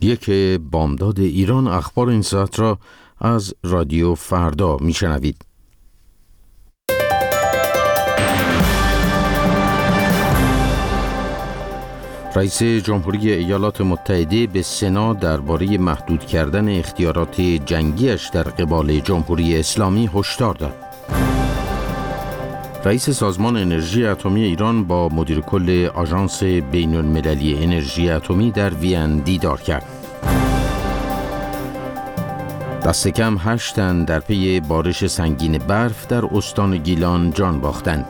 یک بامداد ایران. اخبار این ساعت را از رادیو فردا میشنوید. رئیس جمهوری ایالات متحده به سنا درباره محدود کردن اختیارات جنگیش در قبال جمهوری اسلامی هشدار داد. رئیس سازمان انرژی اتمی ایران با مدیر کل آژانس بین‌المللی انرژی اتمی در وین دیدار کرد. دست کم 8 تن در پی بارش سنگین برف در استان گیلان جان باختند.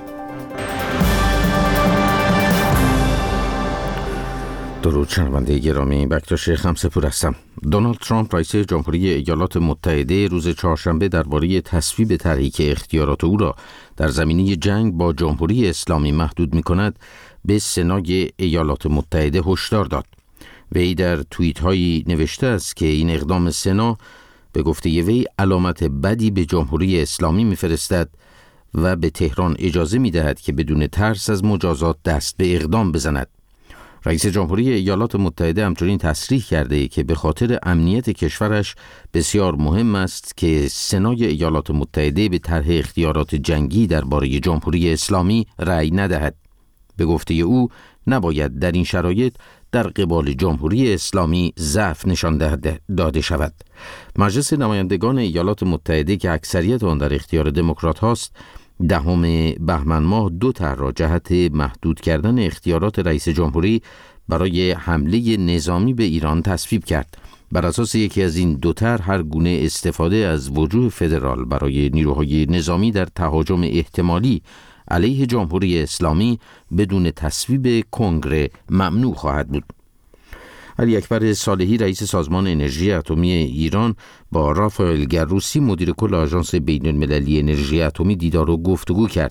درود شنونده گرامی، بکتاش خمسه‌پور هستم. دونالد ترامپ رئیس جمهوری ایالات متحده روز چهارشنبه درباره تصویب طرحی که اختیارات او را در زمینه جنگ با جمهوری اسلامی محدود می‌کند به سنای ایالات متحده هشدار داد. وی در توییت‌هایی نوشته است که این اقدام سنا به گفته وی علامت بدی به جمهوری اسلامی می‌فرستد و به تهران اجازه می‌دهد که بدون ترس از مجازات دست به اقدام بزند. رئیس جمهوری ایالات متحده همچنین تصریح کرده که به خاطر امنیت کشورش بسیار مهم است که سنای ایالات متحده به طرح اختیارات جنگی درباره جمهوری اسلامی رأی ندهد. به گفته او نباید در این شرایط در قبال جمهوری اسلامی ضعف نشان داده شود. مجلس نمایندگان ایالات متحده که اکثریت آن در اختیار دموکرات هاست 10 بهمن ماه 2 طرح را جهت محدود کردن اختیارات رئیس جمهوری برای حمله نظامی به ایران تصویب کرد. بر اساس یکی از این 2 طرح هر گونه استفاده از وجوه فدرال برای نیروهای نظامی در تهاجم احتمالی علیه جمهوری اسلامی بدون تصویب کنگره ممنوع خواهد بود. علی اکبر صالحی رئیس سازمان انرژی اتمی ایران با رافائل گروسی مدیر کل آژانس بین‌المللی انرژی اتمی دیدار و گفتگو کرد.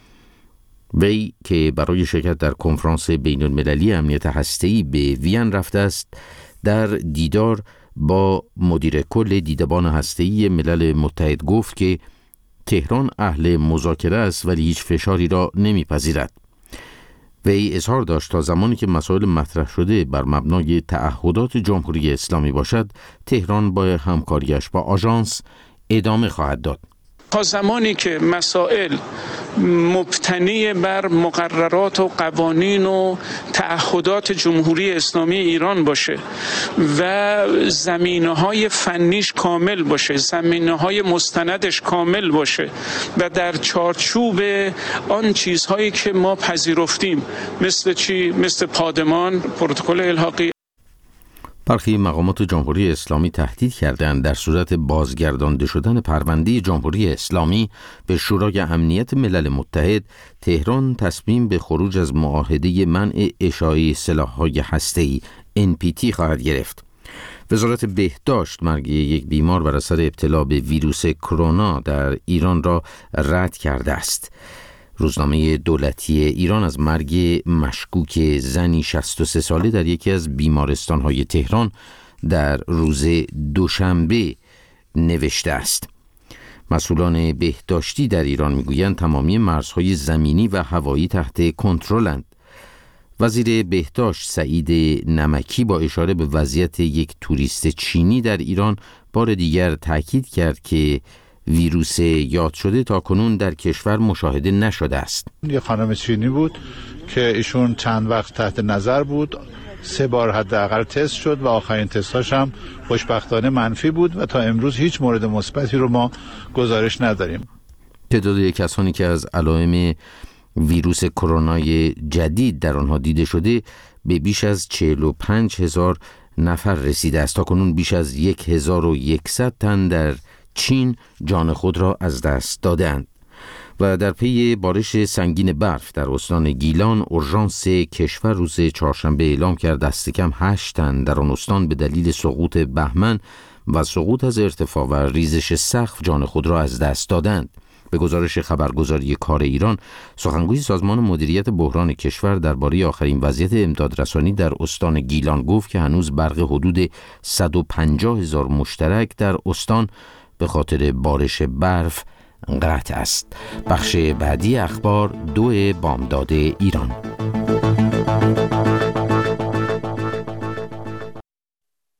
وی که برای شرکت در کنفرانس بین‌المللی امنیت هسته‌ای به وین رفته است، در دیدار با مدیر کل دیدبان هسته‌ای ملل متحد گفت که تهران اهل مذاکره است ولی هیچ فشاری را نمیپذیرد. وی اظهار داشت تا زمانی که مسائل مطرح شده بر مبنای تعهدات جمهوری اسلامی باشد، تهران با همکاریش با آژانس ادامه خواهد داد. تا زمانی که مسائل مبتنی بر مقررات و قوانین و تعهدات جمهوری اسلامی ایران باشه و زمینه‌های فنیش کامل باشه، زمینه‌های مستندش کامل باشه و در چارچوب آن چیزهایی که ما پذیرفتیم مثل چی؟ مثل پادمان، پروتکل الحاقی. برخی مقامات جمهوری اسلامی تهدید کردند در صورت بازگردانده شدن پرونده جمهوری اسلامی به شورای امنیت ملل متحد، تهران تصمیم به خروج از معاهده منع اشاعه سلاح‌های هسته‌ای NPT خواهد گرفت. وزارت بهداشت مرگ یک بیمار بر اثر ابتلا به ویروس کرونا در ایران را رد کرده است. روزنامه دولتی ایران از مرگ مشکوک زنی 63 ساله در یکی از بیمارستان‌های تهران در روز دوشنبه نوشته است. مسئولان بهداشتی در ایران میگویند تمامی مرزهای زمینی و هوایی تحت کنترلند. وزیر بهداشت سعید نمکی با اشاره به وضعیت یک توریست چینی در ایران بار دیگر تاکید کرد که ویروس یاد شده تا کنون در کشور مشاهده نشده است. یه خانم چینی بود که ایشون چند وقت تحت نظر بود، 3 بار حداقل تست شد و آخرین تستاش هم خوشبختانه منفی بود و تا امروز هیچ مورد مثبتی رو ما گزارش نداریم. تعداد کسانی که از علائم ویروس کرونای جدید در آنها دیده شده به بیش از 45,000 نفر رسیده است. تا کنون بیش از 1100 تن در چین جان خود را از دست دادند. و در پی بارش سنگین برف در استان گیلان، اورژانس کشور روز چهارشنبه اعلام کرد دست کم 8 تن در آن استان به دلیل سقوط بهمن و سقوط از ارتفاع و ریزش سقف جان خود را از دست دادند. به گزارش خبرگزاری کار ایران، سخنگوی سازمان مدیریت بحران کشور درباره آخرین وضعیت امدادرسانی در استان گیلان گفت که هنوز برق حدود 150,000 مشترک در استان به خاطر بارش برف قطع است. بخش بعدی اخبار 2 بامداد ایران.